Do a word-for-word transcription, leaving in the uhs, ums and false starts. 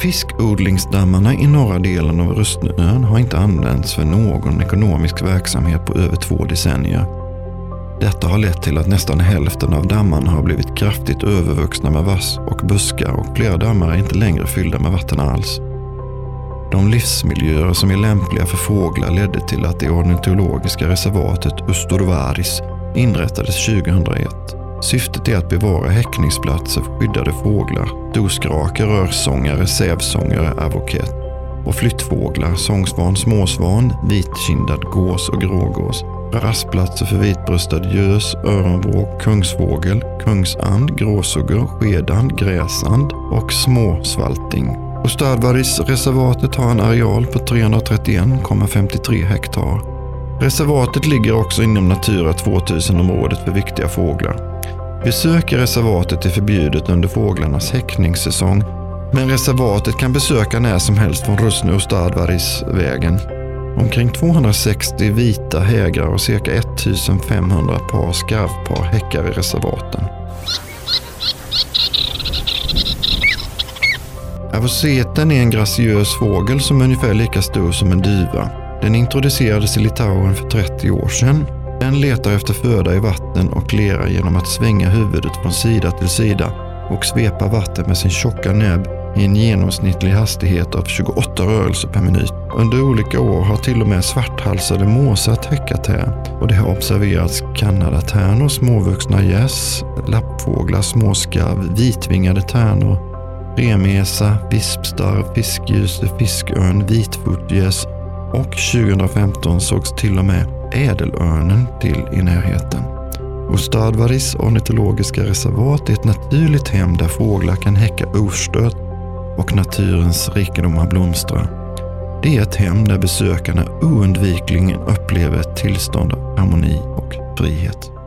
Fiskodlingsdammarna i norra delen av Röstnön har inte använts för någon ekonomisk verksamhet på över två decennier. Detta har lett till att nästan hälften av dammarna har blivit kraftigt övervuxna med vass och buskar och flera dammar är inte längre fyllda med vatten alls. De livsmiljöer som är lämpliga för fåglar ledde till att det ornitologiska reservatet Ustorvaris inrättades tjugohundraett. Syftet är att bevara häckningsplatser för skyddade fåglar, doskrakar, rörsångare, sävsångare, avoket och flyttfåglar, sångsvan, småsvan, vitkindad gås och grågås, rastplatser för vitbröstad gös, öronvråk, kungsfågel, kungsand, gråsuggor, skedand, gräsand och småsvalting. Ustorvaris-reservatet har en areal på trehundratrettioen komma femtiotre hektar. Reservatet ligger också inom Natura tvåtusen-området för viktiga fåglar. Besök i reservatet är förbjudet under fåglarnas häckningssäsong, men reservatet kan besöka när som helst från Röstnö- och Ustorvaris-vägen. Omkring tvåhundrasextio vita hägrar och cirka ettusenfemhundra par skarvpar häckar i reservaten. Avoceten är en graciös fågel som är ungefär lika stor som en duva. Den introducerades i Litauen för trettio år sedan. Den letar efter föda i vatten och lera genom att svänga huvudet från sida till sida och svepa vatten med sin tjocka näbb i en genomsnittlig hastighet av tjugoåtta rörelser per minut. Under olika år har till och med svarthalsade måsar häckat här och det har observerats kanadatärnor, småvuxna gäss, lappfåglar, småskarv, vitvingade tärnor, remesa, vispstarv, fiskljuse, fiskörn, vitfotgäss och tjugohundrafemton sågs till och med ädelörnen till i närheten. Ustorvaris ornitologiska reservat är ett naturligt hem där fåglar kan häcka ostört och naturens rikedomar blomstrar. Det är ett hem där besökarna oundvikligen upplever ett tillstånd av harmoni och frihet.